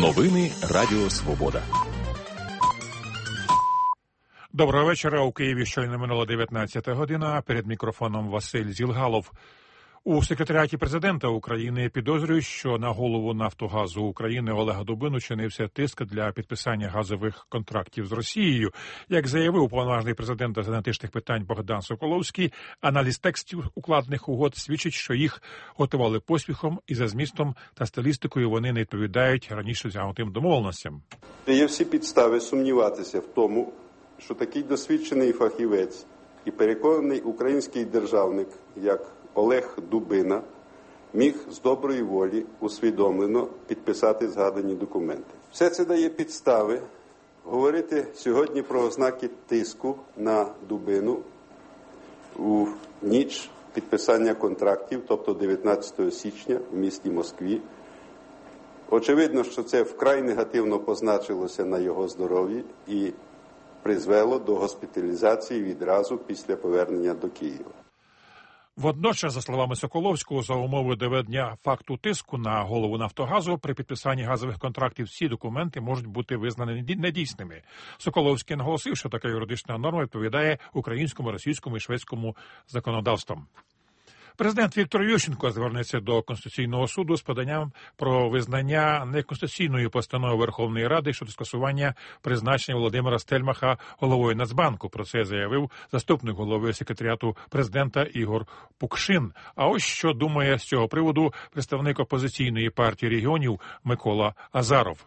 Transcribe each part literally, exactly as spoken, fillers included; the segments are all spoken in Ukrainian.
Новини Радіо Свобода. Доброго вечора. У Києві щойно минула дев'ятнадцята година. Перед мікрофоном Василь Зілгалов. У секретаріаті президента України підозрюють, що на голову «Нафтогазу України» Олега Дубину чинився тиск для підписання газових контрактів з Росією. Як заявив уповноважений президента з енергетичних питань Богдан Соколовський, аналіз текстів укладених угод свідчить, що їх готували поспіхом і за змістом та стилістикою вони не відповідають раніше досягнутим домовленостям. Є всі підстави сумніватися в тому, що такий досвідчений фахівець і переконаний український державник, як Олег Дубина, міг з доброї волі усвідомлено підписати згадані документи. Все це дає підстави говорити сьогодні про ознаки тиску на Дубину у ніч підписання контрактів, тобто дев'ятнадцятого січня в місті Москві. Очевидно, що це вкрай негативно позначилося на його здоров'ї і призвело до госпіталізації відразу після повернення до Києва. Водночас, за словами Соколовського, за умови доведення факту тиску на голову «Нафтогазу» при підписанні газових контрактів всі документи можуть бути визнані недійсними. Соколовський наголосив, що така юридична норма відповідає українському, російському і шведському законодавствам. Президент Віктор Ющенко звернеться до Конституційного суду з поданням про визнання неконституційної постанови Верховної Ради щодо скасування призначення Володимира Стельмаха головою Нацбанку. Про це заявив заступник голови секретаріату президента Ігор Пукшин. А ось що думає з цього приводу представник опозиційної партії регіонів Микола Азаров.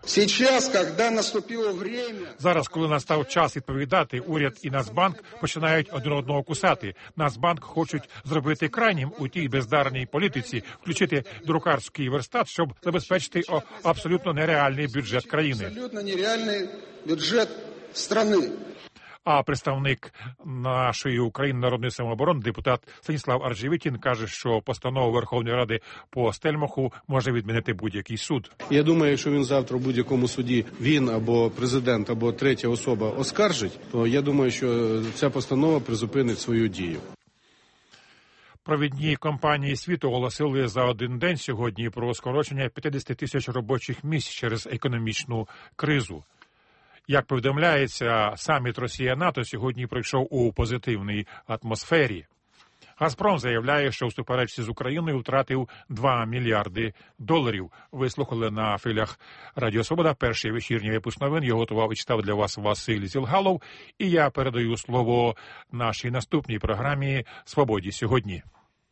Зараз, коли настав час відповідати, уряд і Нацбанк починають один одного кусати. Нацбанк хочуть зробити крайнім у тій бездарній політиці, включити друкарський верстат, щоб забезпечити о, абсолютно нереальний бюджет країни. Абсолютно нереальний бюджет країни. А представник нашої України народної самооборони, депутат Станіслав Аржевітін, каже, що постанову Верховної Ради по Стельмаху може відмінити будь-який суд. Я думаю, що він завтра в будь-якому суді, він або президент, або третя особа оскаржить, то я думаю, що ця постанова призупинить свою дію. Провідні компанії світу оголосили за один день сьогодні про скорочення п'ятдесят тисяч робочих місць через економічну кризу. Як повідомляється, саміт Росія-НАТО сьогодні пройшов у позитивній атмосфері. «Газпром» заявляє, що у суперечці з Україною втратив два мільярди доларів. Ви слухали на хвилях Радіо Свобода перший вечірній випуск новин. Його готував і читав для вас Василь Зілгалов. І я передаю слово нашій наступній програмі «Свободі сьогодні».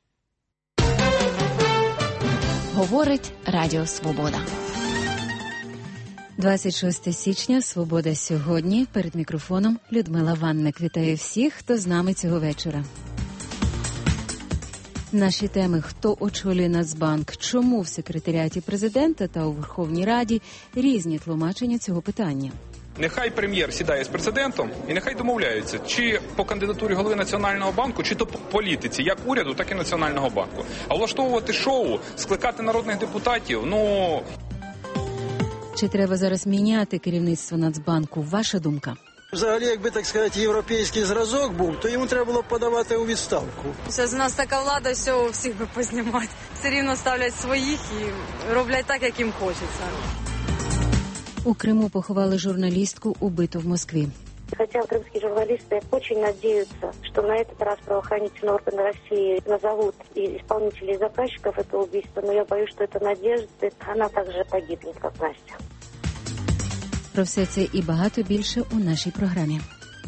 Говорить Радіо Свобода. двадцять шостого січня, «Свобода сьогодні». Перед мікрофоном Людмила Ванник. Вітаю всіх, хто з нами цього вечора. Наші теми: хто очолює Нацбанк, чому в секретаріаті президента та у Верховній Раді різні тлумачення цього питання. Нехай прем'єр сідає з президентом і нехай домовляються, чи по кандидатурі голови Національного банку, чи то по політиці, як уряду, так і Національного банку. А влаштовувати шоу, скликати народних депутатів, ну... Чи треба зараз міняти керівництво Нацбанку? Ваша думка? Взагалі, якби, так сказати, європейський зразок був, то йому треба було подавати у відставку. Зараз у нас така влада, що всіх би познімати. Все рівно ставлять своїх і роблять так, як їм хочеться. У Криму поховали журналістку, убиту в Москві. Хотя крымские журналисты очень надеются, что на этот раз правоохранительные органы России назовут и исполнителей и заказчиков этого убийства, но я боюсь, что эта надежда, она также погибнет, как Настя. Про все це і багато більше у нашій програмі.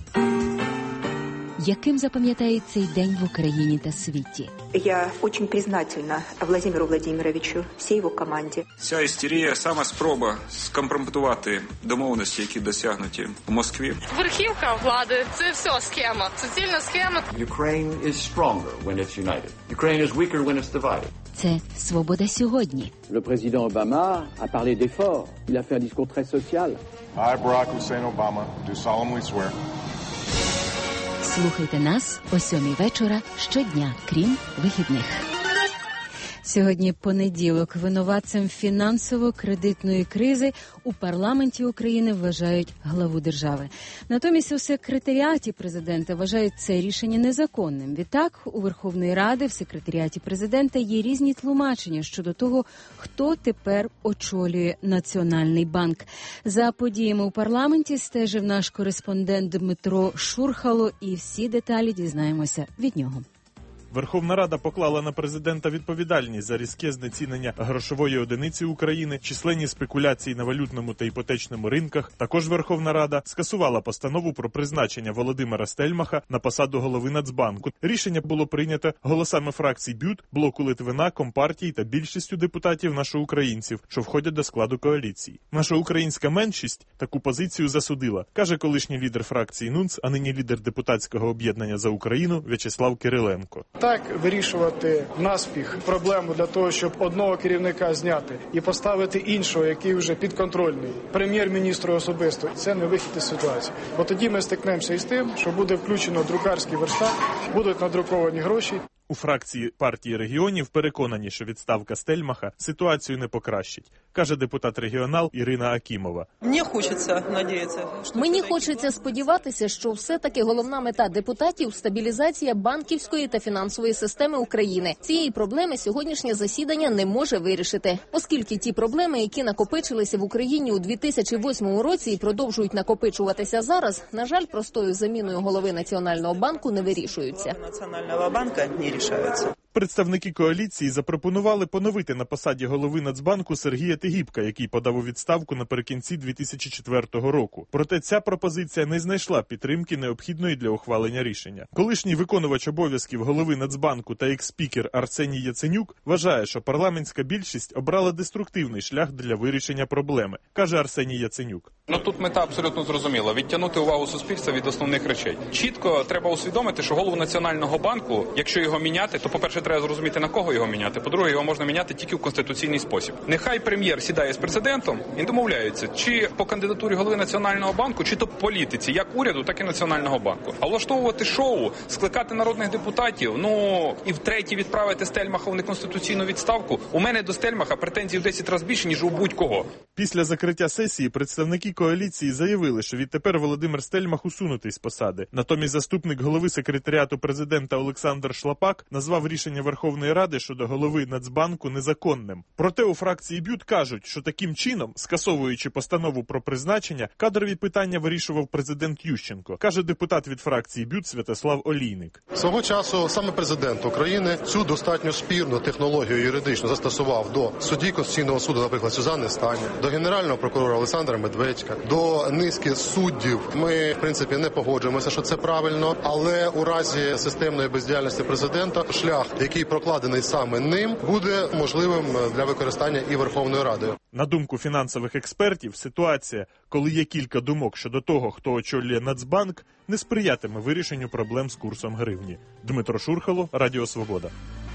Яким запам'ятає цей день в Україні та світі? Я дуже признательна Владимиру Владимировичу, всій його команді. Ця істерія – саме спроба скомпрометувати домовленості, які досягнуті в Москві. Верхівка влади – це все схема, суцільна схема. Ukraine is stronger when it's united. Ukraine is weaker when it's divided. Це «Свобода сьогодні». Le président Obama a parlé d'efforts. Il a fait un discours très social. I, Barack Hussein Obama, do solemnly swear. Слухайте нас о сьомій вечора щодня, крім вихідних. Сьогодні понеділок. Винуватцем фінансово-кредитної кризи у парламенті України вважають главу держави. Натомість у секретаріаті президента вважають це рішення незаконним. Відтак, у Верховної Ради в секретаріаті президента є різні тлумачення щодо того, хто тепер очолює Національний банк. За подіями у парламенті стежив наш кореспондент Дмитро Шурхало, і всі деталі дізнаємося від нього. Верховна Рада поклала на президента відповідальність за різке знецінення грошової одиниці України, численні спекуляції на валютному та іпотечному ринках. Також Верховна Рада скасувала постанову про призначення Володимира Стельмаха на посаду голови Нацбанку. Рішення було прийнято голосами фракцій БЮТ, Блоку Литвина, Компартії та більшістю депутатів нашоукраїнців, що входять до складу коаліції. Наша українська меншість таку позицію засудила, каже колишній лідер фракції НУНЦ, а нині лідер депутатського об'єднання «За Україну» В'ячеслав Кириленко. Так вирішувати наспіх проблему для того, щоб одного керівника зняти і поставити іншого, який вже підконтрольний, прем'єр-міністру особисто, це не вихід із ситуації. Бо тоді ми стикнемося із тим, що буде включено друкарський верстак, будуть надруковані гроші. У фракції партії регіонів переконані, що відставка Стельмаха ситуацію не покращить, каже депутат-регіонал Ірина Акімова. Мені хочеться надіятися. Мені хочеться сподіватися, що все-таки головна мета депутатів – стабілізація банківської та фінансової системи України. Цієї проблеми сьогоднішнє засідання не може вирішити, оскільки ті проблеми, які накопичилися в Україні у дві тисячі восьмому році і продовжують накопичуватися зараз, на жаль, простою заміною голови Національного банку не вирішуються. Національного банку не рішується. Представники коаліції запропонували поновити на посаді голови Нацбанку Сергія Тигіпка, який подав у відставку наприкінці дві тисячі четвертого року. Проте ця пропозиція не знайшла підтримки, необхідної для ухвалення рішення. Колишній виконувач обов'язків голови Нацбанку та екс-спікер Арсеній Яценюк вважає, що парламентська більшість обрала деструктивний шлях для вирішення проблеми, каже Арсеній Яценюк. Ну тут мета абсолютно зрозуміла – відтягнути увагу суспільства від основних речей. Чітко треба усвідомити, що голову Національного банку, якщо його міняти, то, по-перше, треба зрозуміти, на кого його міняти. По-друге, його можна міняти тільки в конституційний спосіб. Нехай прем'єр сідає з президентом і домовляються, чи по кандидатурі голови Національного банку, чи то по політиці, як уряду, так і Національного банку. А влаштовувати шоу, скликати народних депутатів, ну і втретє відправити Стельмаха в неконституційну відставку. У мене до Стельмаха претензій в десять разів більше, ніж у будь-кого. Після закриття сесії представники коаліції заявили, що відтепер Володимир Стельмах усунутий з посади. Натомість заступник голови секретаріату президента Олександр Шлапак назвав рішення Верховної Ради щодо голови Нацбанку незаконним. Проте у фракції БЮТ кажуть, що таким чином, скасовуючи постанову про призначення, кадрові питання вирішував президент Ющенко, каже депутат від фракції БЮТ Святослав Олійник. Свого часу саме президент України цю достатньо спірну технологію юридично застосував до судді Конституційного суду, наприклад, Сюзанни Стані, до генерального прокурора Олександра Медведька, до низки суддів. Ми, в принципі, не погоджуємося, що це правильно, але у разі системної бездіяльності президента шлях, який прокладений саме ним, буде можливим для використання і Верховною Радою. На думку фінансових експертів, ситуація, коли є кілька думок щодо того, хто очолює Нацбанк, не сприятиме вирішенню проблем з курсом гривні. Дмитро Шурхало, Радіо Свобода.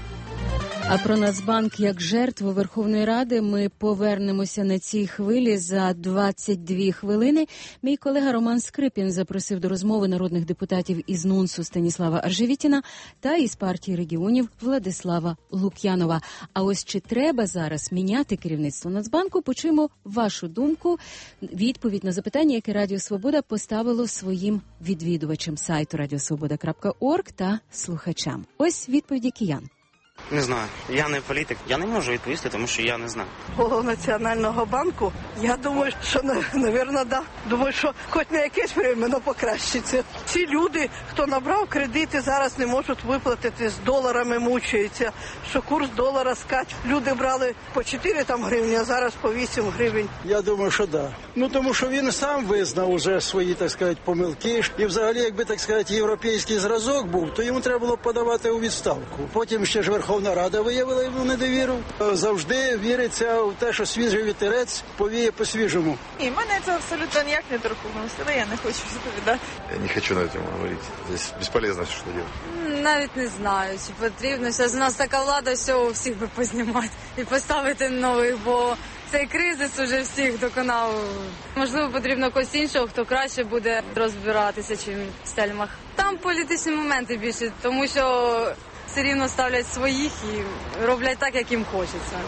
А про Нацбанк як жертву Верховної Ради ми повернемося на цій хвилі за двадцять дві хвилини. Мій колега Роман Скрипін запросив до розмови народних депутатів із НУНСу Станіслава Аржевітіна та із партії регіонів Владислава Лук'янова. А ось чи треба зараз міняти керівництво Нацбанку, почуємо вашу думку, відповідь на запитання, яке Радіо Свобода поставило своїм відвідувачам сайту радіосвобода крапка орг та слухачам. Ось відповіді киян. Не знаю. Я не політик. Я не можу відповісти, тому що я не знаю. Голову Національного банку? Я думаю, що, напевно, да. Думаю, що хоч на якесь временно покращиться. Ці люди, хто набрав кредити, зараз не можуть виплатити, з доларами мучаються, що курс долара скаче. Люди брали по чотири там гривні, а зараз по вісім гривень. Я думаю, що да. Ну, тому що він сам визнав уже свої, так сказати, помилки. І взагалі, якби, так сказати, європейський зразок був, то йому треба було подавати у відставку. Потім ще ж Верховна Рада виявила йому недовіру. Завжди віриться в те, що свіжий вітерець повіє по-свіжому. І мене це абсолютно ніяк не торкнулося, але я не хочу відповідати. Я не хочу на цьому говорити. Здесь безполезно все, що робити. Навіть не знаю, чи потрібно. Зараз у нас така влада, що у всіх би познімати і поставити нових, бо цей кризис уже всіх доконав. Можливо, потрібно когось іншого, хто краще буде розбиратися, чим Стельмах. Там політичні моменти більше, тому що все рівно ставлять своїх і роблять так, як їм хочеться.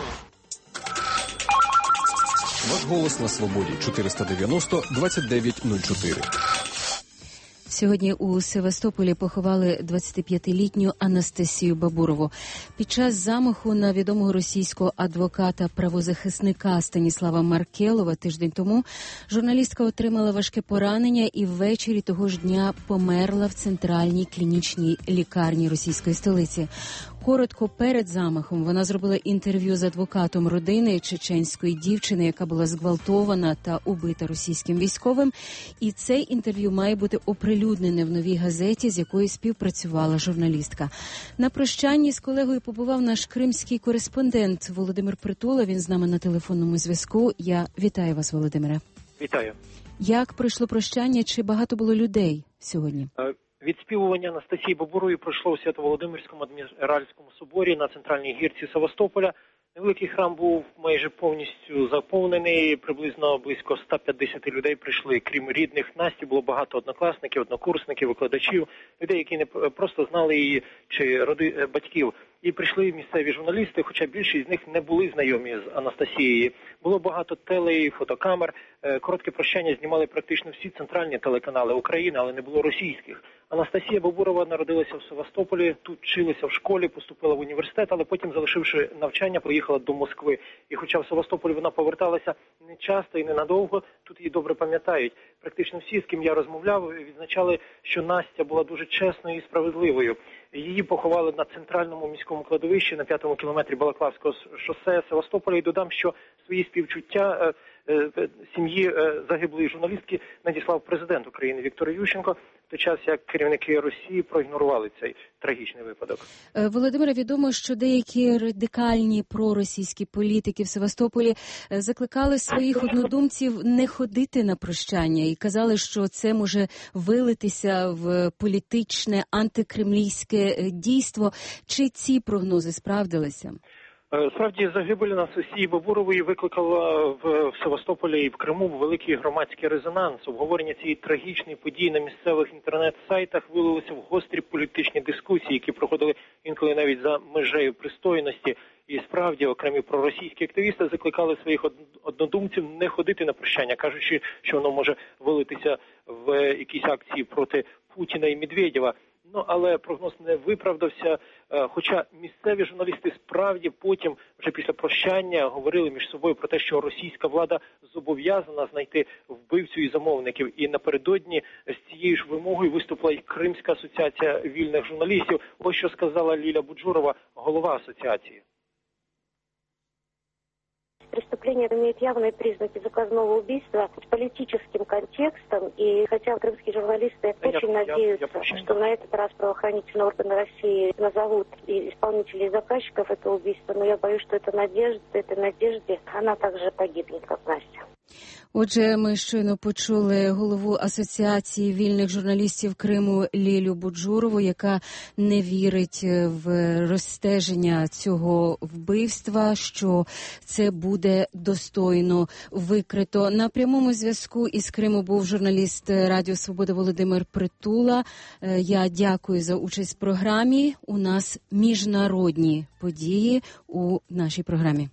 Ваш голос на свободі. чотириста дев'яносто двадцять дев'ять нуль чотири. Сьогодні у Севастополі поховали двадцятип'ятилітню Анастасію Бабурову. Під час замаху на відомого російського адвоката-правозахисника Станіслава Маркелова тиждень тому журналістка отримала важке поранення і ввечері того ж дня померла в центральній клінічній лікарні російської столиці. Коротко перед замахом вона зробила інтерв'ю з адвокатом родини чеченської дівчини, яка була зґвалтована та убита російським військовим. І це інтерв'ю має бути оприлюднене в новій газеті, з якою співпрацювала журналістка. На прощанні з колегою побував наш кримський кореспондент Володимир Притула. Він з нами на телефонному зв'язку. Я вітаю вас, Володимире. Вітаю. Як пройшло прощання? Чи багато було людей сьогодні? Відспівування Анастасії Бабурової пройшло у Свято-Володимирському адміральському соборі на центральній гірці Севастополя. Невеликий храм був майже повністю заповнений, приблизно близько ста п'ятдесяти людей прийшли. Крім рідних Насті, було багато однокласників, однокурсників, викладачів, людей, які не просто знали її чи роди батьків. І прийшли місцеві журналісти, хоча більшість з них не були знайомі з Анастасією. Було багато теле і фотокамер. Коротке прощання знімали практично всі центральні телеканали України, але не було російських. Анастасія Бабурова народилася в Севастополі, тут вчилася в школі, поступила в університет, але потім, залишивши навчання, поїхала до Москви. І хоча в Севастополь вона поверталася не часто і ненадовго, тут її добре пам'ятають. Практично всі, з ким я розмовляв, відзначали, що Настя була дуже чесною і справедливою. Її поховали на центральному міському кладовищі на п'ятому кілометрі Балаклавського шосе Севастополя. І додам, що свої співчуття сім'ї загиблої журналістки надіслав президент України Віктор Ющенко, в той час як керівники Росії проігнорували цей трагічний випадок. Володимире, відомо, що деякі радикальні проросійські політики в Севастополі закликали своїх однодумців не ходити на прощання і казали, що це може вилитися в політичне антикремлівське дійство. Чи ці прогнози справдилися? Справді, загибель Анастасії Бабурової викликала в Севастополі і в Криму великий громадський резонанс. Обговорення цієї трагічної події на місцевих інтернет-сайтах вилилося в гострі політичні дискусії, які проходили інколи навіть за межею пристойності. І справді окремі проросійські активісти закликали своїх однодумців не ходити на прощання, кажучи, що воно може вилитися в якісь акції проти Путіна і Медведєва. Ну, але прогноз не виправдався, хоча місцеві журналісти справді потім, вже після прощання, говорили між собою про те, що російська влада зобов'язана знайти вбивцю і замовників. І напередодні з цією ж вимогою виступила і Кримська асоціація вільних журналістів. Ось що сказала Ліля Буджурова, голова асоціації. Преступление имеет явные признаки заказного убийства с политическим контекстом, и хотя крымские журналисты я, очень я, надеются, я, я что на этот раз правоохранительные органы России назовут и исполнителей и заказчиков этого убийства, но я боюсь, что эта надежда, этой надежде, она также погибнет, как Настя. Отже, ми щойно почули голову Асоціації вільних журналістів Криму Лілю Буджурову, яка не вірить в розстеження цього вбивства, що це буде достойно викрито. На прямому зв'язку із Криму був журналіст Радіо Свобода Володимир Притула. Я дякую за участь в програмі. У нас міжнародні події у нашій програмі.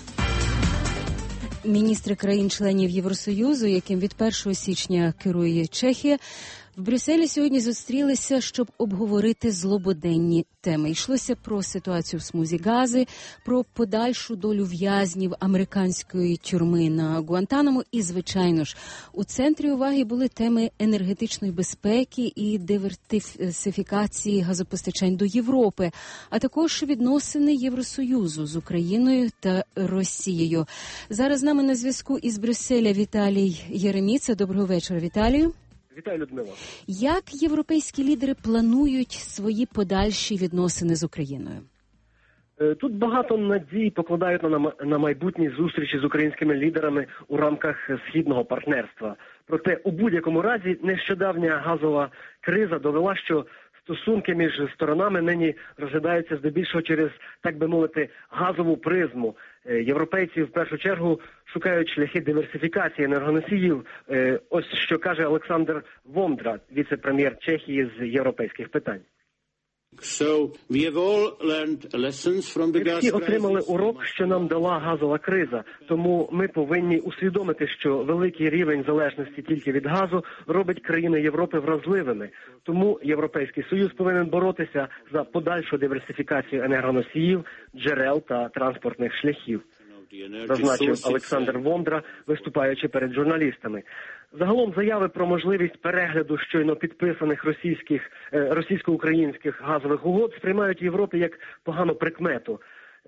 Міністри країн-членів Євросоюзу, яким від першого січня керує Чехія, в Брюсселі сьогодні зустрілися, щоб обговорити злободенні теми. Йшлося про ситуацію в смузі Гази, про подальшу долю в'язнів американської тюрми на Гуантанамо і, звичайно ж, у центрі уваги були теми енергетичної безпеки і диверсифікації газопостачань до Європи, а також відносини Євросоюзу з Україною та Росією. Зараз з нами на зв'язку із Брюсселя Віталій Єреміца. Доброго вечора, Віталію. Вітаю, Людмила. Як європейські лідери планують свої подальші відносини з Україною? Тут багато надій покладають на, на майбутні зустрічі з українськими лідерами у рамках східного партнерства. Проте у будь-якому разі нещодавня газова криза довела, що стосунки між сторонами нині розглядаються здебільшого через, так би мовити, газову призму. Європейці в першу чергу шукають шляхи диверсифікації енергоносіїв. Ось що каже Олександр Вондра, віце-прем'єр Чехії з європейських питань. Ми всі отримали урок, що нам дала газова криза, тому ми повинні усвідомити, що великий рівень залежності тільки від газу робить країни Європи вразливими. Тому Європейський Союз повинен боротися за подальшу диверсифікацію енергоносіїв, джерел та транспортних шляхів, зазначив Олександр Вондра, виступаючи перед журналістами. Загалом заяви про можливість перегляду щойно підписаних російських, російсько-українських газових угод сприймають в Європі як погану прикмету.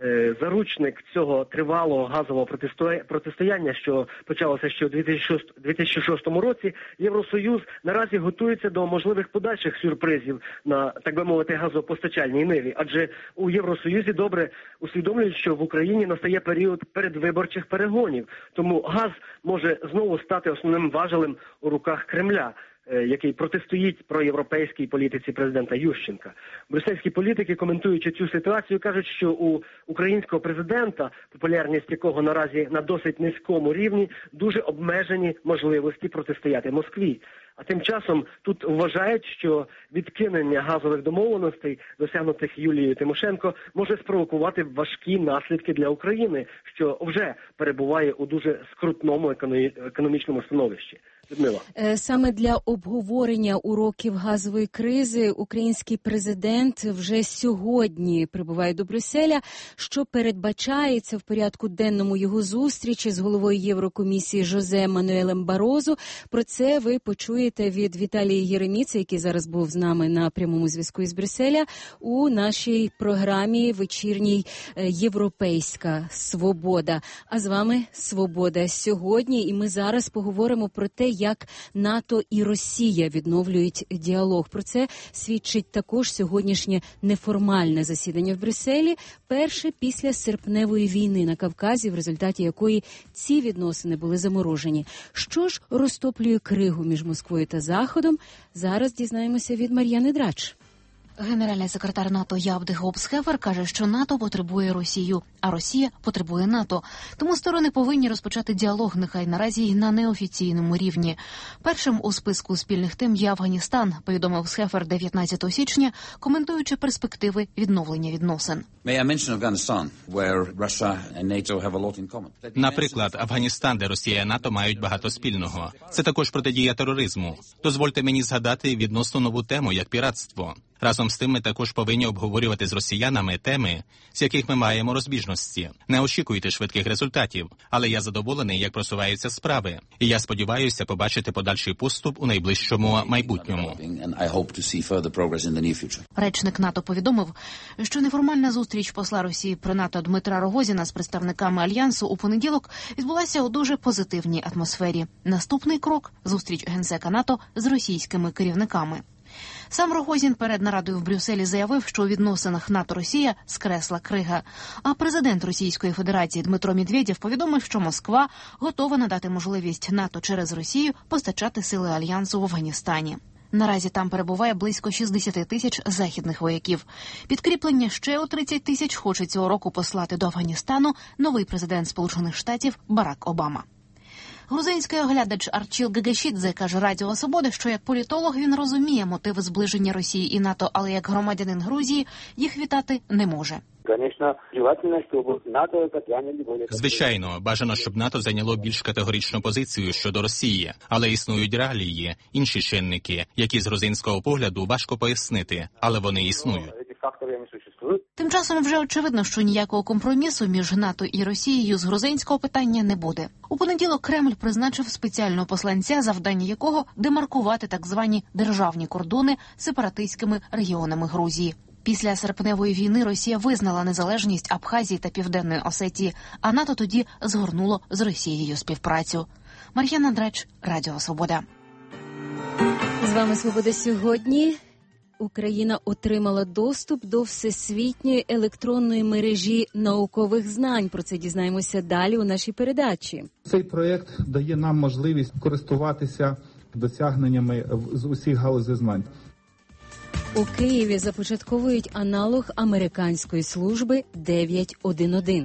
Заручник цього тривалого газового протистояння, що почалося ще у дві тисячі шостому році, Євросоюз наразі готується до можливих подальших сюрпризів на, так би мовити, газопостачальній ниві. Адже у Євросоюзі добре усвідомлюють, що в Україні настає період передвиборчих перегонів. Тому газ може знову стати основним важелем у руках Кремля, який протистоїть проєвропейській політиці президента Ющенка. Брюссельські політики, коментуючи цю ситуацію, кажуть, що у українського президента, популярність якого наразі на досить низькому рівні, дуже обмежені можливості протистояти Москві. А тим часом тут вважають, що відкинення газових домовленостей, досягнутих Юлією Тимошенко, може спровокувати важкі наслідки для України, що вже перебуває у дуже скрутному економічному становищі. Людмила. Саме для обговорення уроків газової кризи український президент вже сьогодні прибуває до Брюсселя, що передбачається в порядку денному його зустрічі з головою Єврокомісії Жозе Мануелем Барозу. Про це ви почуєте від Віталії Єреміци, який зараз був з нами на прямому зв'язку із Брюсселя, у нашій програмі вечірній «Європейська свобода». А з вами «Свобода сьогодні», і ми зараз поговоримо про те, як НАТО і Росія відновлюють діалог. Про це свідчить також сьогоднішнє неформальне засідання в Брюсселі, перше після серпневої війни на Кавказі, в результаті якої ці відносини були заморожені. Що ж розтоплює кригу між Москвою та Заходом? Зараз дізнаємося від Мар'яни Драч. Генеральний секретар НАТО Явде Гобс-Хефер каже, що НАТО потребує Росію, а Росія потребує НАТО. Тому сторони повинні розпочати діалог, нехай наразі й на неофіційному рівні. Першим у списку спільних тем є Афганістан, повідомив Схефер дев'ятнадцятого січня, коментуючи перспективи відновлення відносин. Наприклад, Афганістан, де Росія і НАТО мають багато спільного. Це також протидія тероризму. Дозвольте мені згадати відносно нову тему, як піратство. Разом з тим ми також повинні обговорювати з росіянами теми, з яких ми маємо розбіжності. Не очікуйте швидких результатів, але я задоволений, як просуваються справи. І я сподіваюся побачити подальший поступ у найближчому майбутньому. Речник НАТО повідомив, що неформальна зустріч посла Росії при НАТО Дмитра Рогозіна з представниками Альянсу у понеділок відбулася у дуже позитивній атмосфері. Наступний крок – зустріч генсека НАТО з російськими керівниками. Сам Рогозін перед нарадою в Брюсселі заявив, що у відносинах НАТО-Росія скресла крига. А президент Російської Федерації Дмитро Медведєв повідомив, що Москва готова надати можливість НАТО через Росію постачати сили Альянсу в Афганістані. Наразі там перебуває близько шістдесят тисяч західних вояків. Підкріплення ще у тридцять тисяч хоче цього року послати до Афганістану новий президент Сполучених Штатів Барак Обама. Грузинський оглядач Арчіл Гагашідзе каже Радіо Свобода, що як політолог він розуміє мотиви зближення Росії і НАТО, але як громадянин Грузії їх вітати не може. Звичайно, бажано, щоб НАТО зайняло більш категоричну позицію щодо Росії, але існують реалії, інші чинники, які з грузинського погляду важко пояснити, але вони існують. Тим часом вже очевидно, що ніякого компромісу між НАТО і Росією з грузинського питання не буде. У понеділок Кремль призначив спеціального посланця, завдання якого демаркувати так звані державні кордони сепаратистськими регіонами Грузії. Після серпневої війни Росія визнала незалежність Абхазії та Південної Осетії, а НАТО тоді згорнуло з Росією співпрацю. Мар'яна Драч, Радіо Свобода. З вами «Свобода сьогодні». Україна отримала доступ до всесвітньої електронної мережі наукових знань. Про це дізнаємося далі у нашій передачі. Цей проєкт дає нам можливість користуватися досягненнями з усіх галузей знань. У Києві започатковують аналог американської служби дев'ять один один.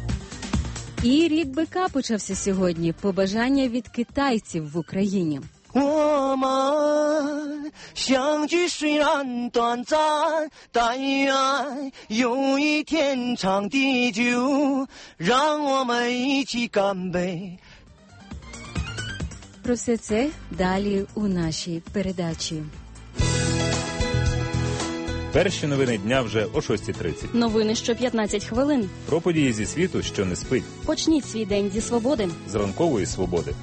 І рік бика почався сьогодні. Побажання від китайців в Україні. 我们相聚虽然短暂，但愿有一天长地久，让我们一起干杯。 Про все це далі у нашій передачі. Перші новини дня вже о шостій тридцять. Новини що п'ятнадцять хвилин. Про події зі світу, що не спить. Почніть свій день зі свободи. З ранкової свободи.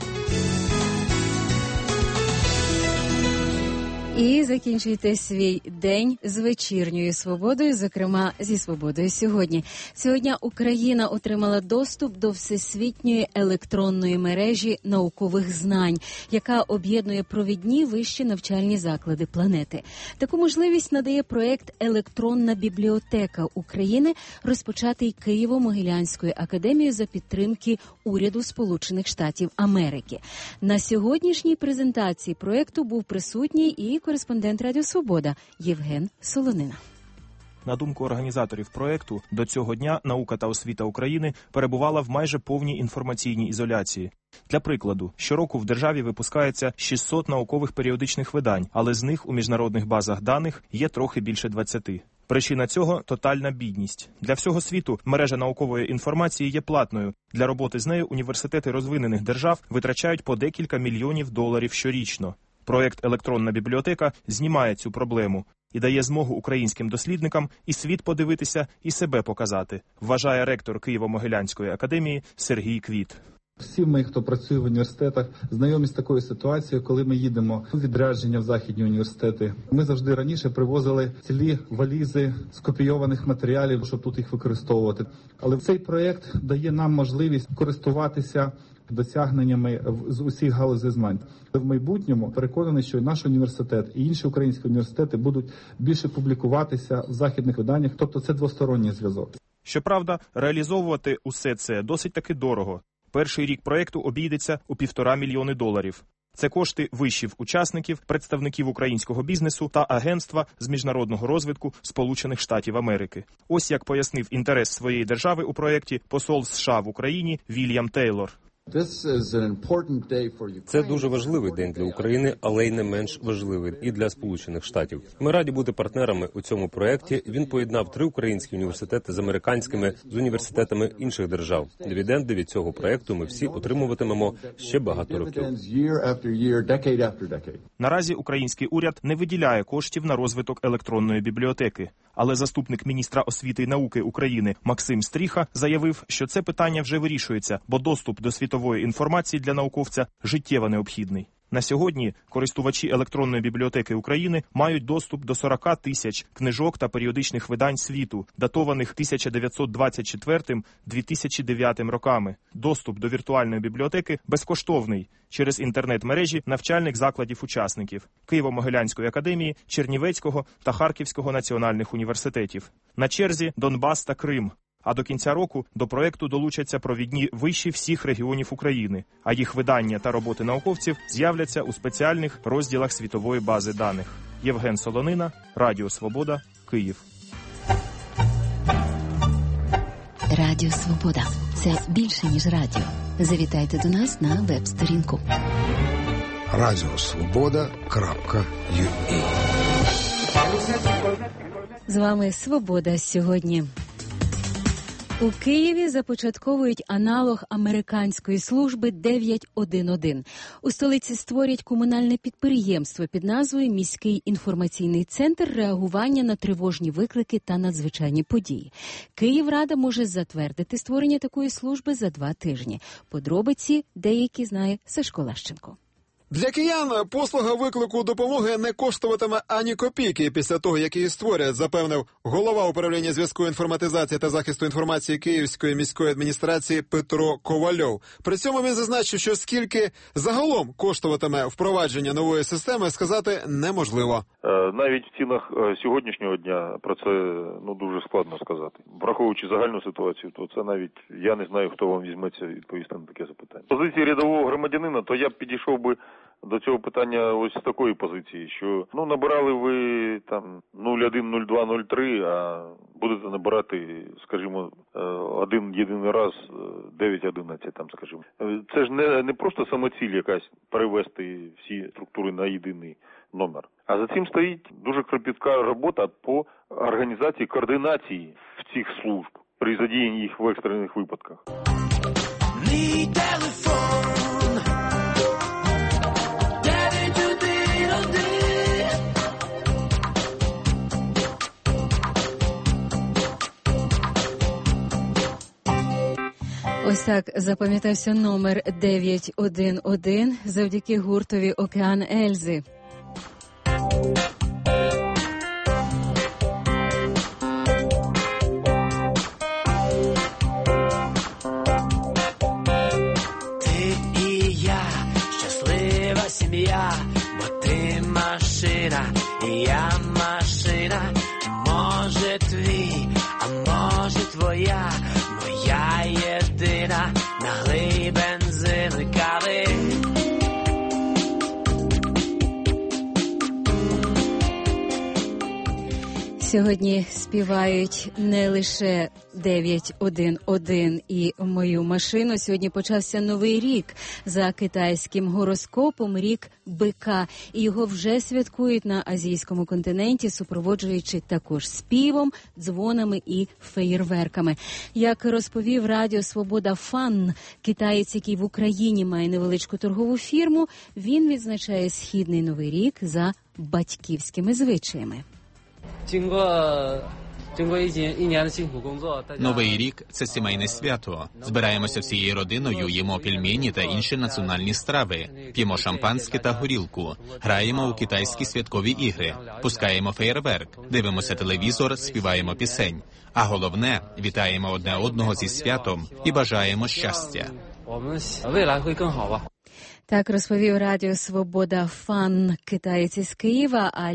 І закінчуйте свій день з вечірньою свободою, зокрема зі свободою сьогодні. Сьогодні Україна отримала доступ до всесвітньої електронної мережі наукових знань, яка об'єднує провідні вищі навчальні заклади планети. Таку можливість надає проєкт «Електронна бібліотека України», розпочатий Києво-Могилянською академією за підтримки уряду Сполучених Штатів Америки. На сьогоднішній презентації проєкту був присутній і кореспондент Радіо Свобода Євген Солонина. На думку організаторів проекту, до цього дня наука та освіта України перебувала в майже повній інформаційній ізоляції. Для прикладу, щороку в державі випускається шістсот наукових періодичних видань, але з них у міжнародних базах даних є трохи більше двадцяти. Причина цього – тотальна бідність. Для всього світу мережа наукової інформації є платною. Для роботи з нею університети розвинених держав витрачають по декілька мільйонів доларів щорічно. Проєкт «Електронна бібліотека» знімає цю проблему і дає змогу українським дослідникам і світ подивитися, і себе показати, вважає ректор Києво-Могилянської академії Сергій Квіт. Всі ми, хто працює в університетах, знайомі з такою ситуацією, коли ми їдемо у відрядження в західні університети. Ми завжди раніше привозили цілі валізи скопійованих матеріалів, щоб тут їх використовувати. Але цей проєкт дає нам можливість користуватися досягненнями з усіх галузей знань. В майбутньому переконаний, що наш університет і інші українські університети будуть більше публікуватися в західних виданнях, тобто це двосторонній зв'язок. Щоправда, реалізовувати усе це досить таки дорого. Перший рік проєкту обійдеться у півтора мільйони доларів. Це кошти вишів учасників, представників українського бізнесу та агентства з міжнародного розвитку Сполучених Штатів Америки. Ось як пояснив інтерес своєї держави у проєкті посол США в Україні Вільям Тейлор. Це дуже важливий день для України, але й не менш важливий і для Сполучених Штатів. Ми раді бути партнерами у цьому проєкті. Він поєднав три українські університети з американськими, з університетами інших держав. Дивіденди від цього проєкту ми всі отримуватимемо ще багато років. Наразі український уряд не виділяє коштів на розвиток електронної бібліотеки. Але заступник міністра освіти і науки України Максим Стріха заявив, що це питання вже вирішується, бо доступ до світової інформації для науковця життєво необхідний. На сьогодні користувачі електронної бібліотеки України мають доступ до сорок тисяч книжок та періодичних видань світу, датованих тисяча дев'ятсот двадцять четвертим - дві тисячі дев'ятим роками. Доступ до віртуальної бібліотеки безкоштовний через інтернет-мережі навчальних закладів-учасників Києво-Могилянської академії, Чернівецького та Харківського національних університетів. На черзі Донбас та Крим. А до кінця року до проєкту долучаться провідні виші всіх регіонів України, а їх видання та роботи науковців з'являться у спеціальних розділах світової бази даних. Євген Солонина, Радіо Свобода, Київ. Радіо Свобода – це більше, ніж радіо. Завітайте до нас на веб-сторінку. радіо свобода крапка ю а. З вами «Свобода сьогодні». У Києві започатковують аналог американської служби дев'ять один один. У столиці створять комунальне підприємство під назвою «Міський інформаційний центр реагування на тривожні виклики та надзвичайні події». Київрада може затвердити створення такої служби за два тижні. Подробиці деякі знає Сашко Лащенко. Для киян послуга виклику допомоги не коштуватиме ані копійки після того, як її створять, запевнив голова управління зв'язку, інформатизації та захисту інформації Київської міської адміністрації Петро Ковальов. При цьому він зазначив, що скільки загалом коштуватиме впровадження нової системи, сказати неможливо. Навіть в цінах сьогоднішнього дня про це ну дуже складно сказати. Враховуючи загальну ситуацію, то це навіть я не знаю, хто вам візьметься відповісти на таке запитання. З позиції рядового громадянина, то я б підійшов би до цього питання ось з такої позиції, що ну набирали ви там нуль один, нуль два, нуль три, а будете набирати, скажімо, один єдиний раз дев'ять одинадцять, там, скажімо. Це ж не, не просто самоціль якась перевести всі структури на єдиний номер. А за цим стоїть дуже кропітка робота по організації, координації цих служб при задіянні їх в екстрених випадках. Мій телефон дев'ять один один. Ось так запам'ятався номер дев'ять один один завдяки гуртові «Океан Ельзи». Сім'я, бо ти машина, і я машина, може твій, а може твоя, моя єдина, налий бензин, кави. Сьогодні співають не лише дев'ять один один і мою машину. Сьогодні почався новий рік за китайським гороскопом, рік бика. І його вже святкують на азійському континенті, супроводжуючи також співом, дзвонами і феєрверками. Як розповів Радіо Свобода Фан, китаєць, який в Україні має невеличку торгову фірму, він відзначає східний новий рік за батьківськими звичаями. Новий рік – це сімейне свято. Збираємося всією родиною, їмо пельмені та інші національні страви, п'ємо шампанське та горілку, граємо у китайські святкові ігри, пускаємо феєрверк, дивимося телевізор, співаємо пісень. А головне – вітаємо одне одного зі святом і бажаємо щастя. Так розповів Радіо Свобода Фан, китаєць із Києва, а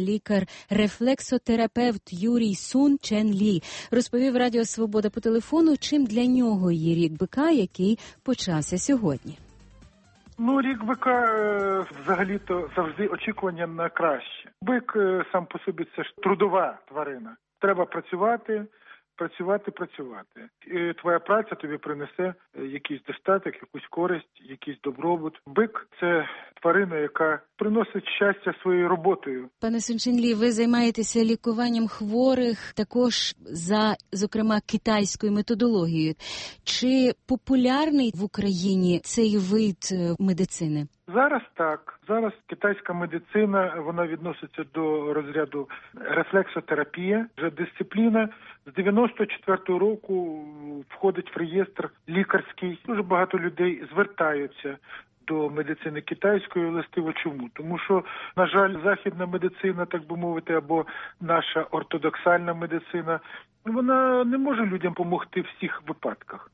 лікар-рефлексотерапевт Юрій Сун Чен Лі розповів Радіо Свобода по телефону, чим для нього є рік бика, який почався сьогодні. Ну, рік бика е, взагалі-то завжди очікування на краще. Бик е, сам по собі це ж трудова тварина. Треба працювати, працювати, працювати. І твоя праця тобі принесе якийсь достаток, якусь користь, якийсь добробут. Бик – це тварина, яка приносить щастя своєю роботою. Пане Сун Чен Лі, ви займаєтеся лікуванням хворих також за, зокрема, китайською методологією. Чи популярний в Україні цей вид медицини? Зараз так. Зараз китайська медицина, вона відноситься до розряду рефлексотерапія. Вже дисципліна з дев'яносто четвертого року входить в реєстр лікарський. Дуже багато людей звертаються до медицини китайської, властиво чому? Тому що, на жаль, західна медицина, так би мовити, або наша ортодоксальна медицина, вона не може людям допомогти в всіх випадках.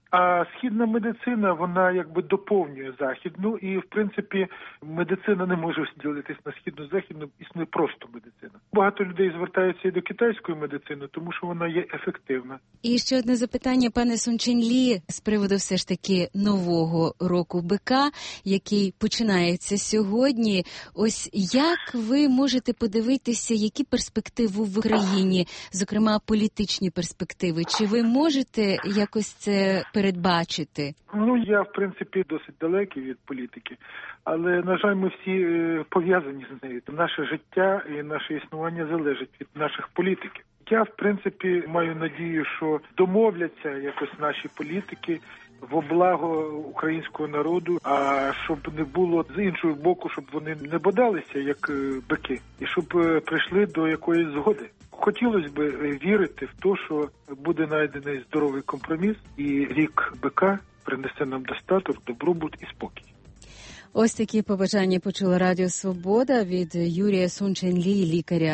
А східна медицина, вона якби доповнює західну, і, в принципі, медицина не може ділитись на східну-західну, існує просто медицина. Багато людей звертаються і до китайської медицини, тому що вона є ефективна. І ще одне запитання, пане Сун Чен Лі, з приводу все ж таки нового року бика, який починається сьогодні. Ось як ви можете подивитися, які перспективи в Україні, зокрема політичні перспективи? Чи ви можете якось це передбачити? Ну, я, в принципі, досить далекий від політики, але, на жаль, ми всі е, пов'язані з нею. Наше життя і наше існування залежить від наших політиків. Я, в принципі, маю надію, що домовляться якось наші політики во благо українського народу, а щоб не було з іншого боку, щоб вони не бодалися, як е, бики, і щоб е, прийшли до якоїсь згоди. Хотілося б вірити в те, що буде знайдений здоровий компроміс, і рік бика принесе нам достаток, добробут і спокій. Ось такі побажання почула Радіо Свобода від Юрія Сун Чен Лі,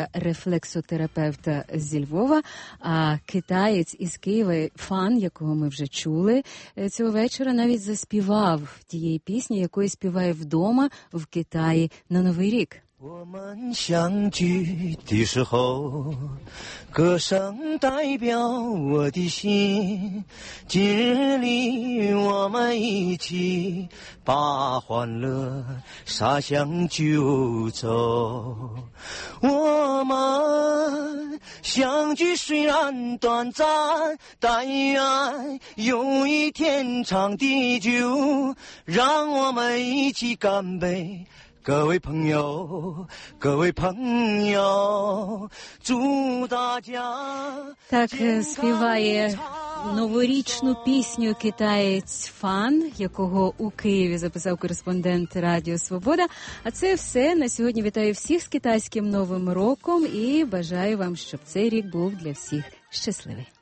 лікаря-рефлексотерапевта зі Львова, а китаєць із Києва Фан, якого ми вже чули, цього вечора навіть заспівав тієї пісні, якої співає вдома в Китаї на Новий рік. 我们相聚的时候，歌声代表我的心。今日里我们一起把欢乐洒向九州。我们相聚虽然短暂，但有一天长地久。让我们一起干杯。各位朋友, 各位朋友, 祝大家... Так співає новорічну пісню китаєць Фан, якого у Києві записав кореспондент Радіо Свобода. А це все. На сьогодні вітаю всіх з китайським Новим роком і бажаю вам, щоб цей рік був для всіх щасливий.